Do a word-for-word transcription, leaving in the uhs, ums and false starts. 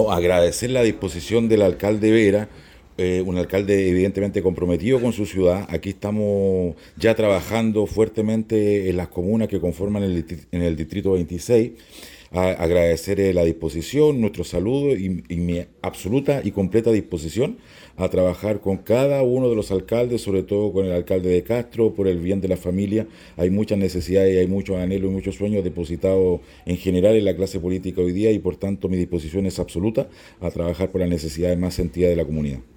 No, agradecer la disposición del alcalde Vera, eh, un alcalde evidentemente comprometido con su ciudad. Aquí estamos ya trabajando fuertemente en las comunas que conforman el, distri- en el distrito veintiséis. A- agradecer eh, la disposición, nuestro saludo y, y mi absoluta y completa disposición a trabajar con cada uno de los alcaldes, sobre todo con el alcalde de Castro, por el bien de la familia. Hay muchas necesidades, hay muchos anhelos y muchos sueños depositados en general en la clase política hoy día y por tanto mi disposición es absoluta a trabajar por las necesidades más sentidas de la comunidad.